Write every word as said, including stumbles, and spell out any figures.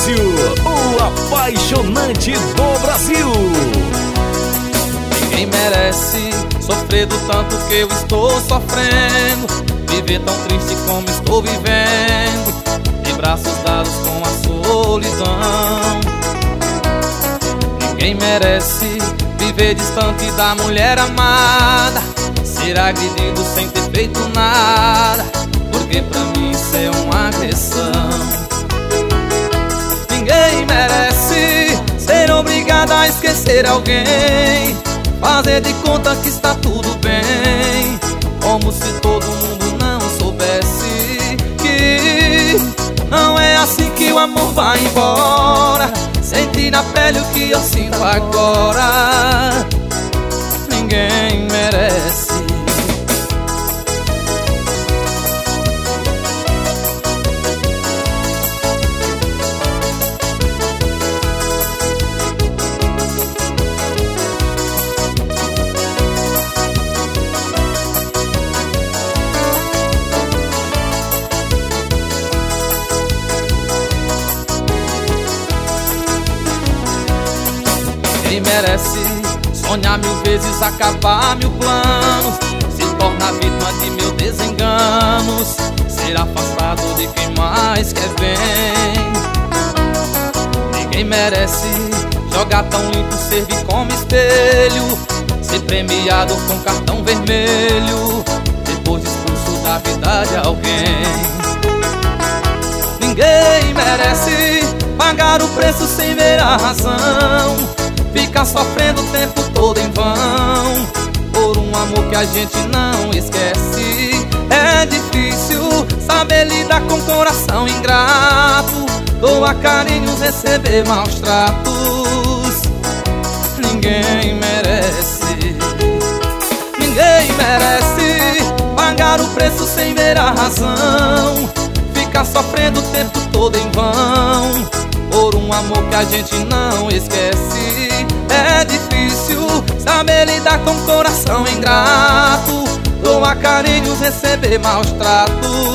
Maurício, o apaixonante do Brasil. Ninguém merece sofrer do tanto que eu estou sofrendo, viver tão triste como estou vivendo, de braços dados com a solidão. Ninguém merece viver distante da mulher amada, ser agredido sem ter feito nada, porque pra mim isso é uma agressão. Ninguém merece ser obrigado a esquecer alguém, fazer de conta que está tudo bem, como se todo mundo não soubesse que não é assim que o amor vai embora. Sentir na pele o que eu sinto agora. Ninguém merece. Ninguém merece sonhar mil vezes, acabar mil planos, se tornar vítima de meus desenganos, ser afastado de quem mais quer bem. Ninguém merece jogar tão limpo, servir como espelho, ser premiado com cartão vermelho, depois expulso da vida de alguém. Ninguém merece pagar o preço sem ver a razão, ficar sofrendo o tempo todo em vão, por um amor que a gente não esquece. É difícil saber lidar com coração ingrato, doar carinhos, receber maus tratos. Ninguém merece. Ninguém merece pagar o preço sem ver a razão, ficar sofrendo o tempo todo em vão, por um amor que a gente não esquece. É difícil saber lidar com coração ingrato, doar carinhos, receber maus tratos.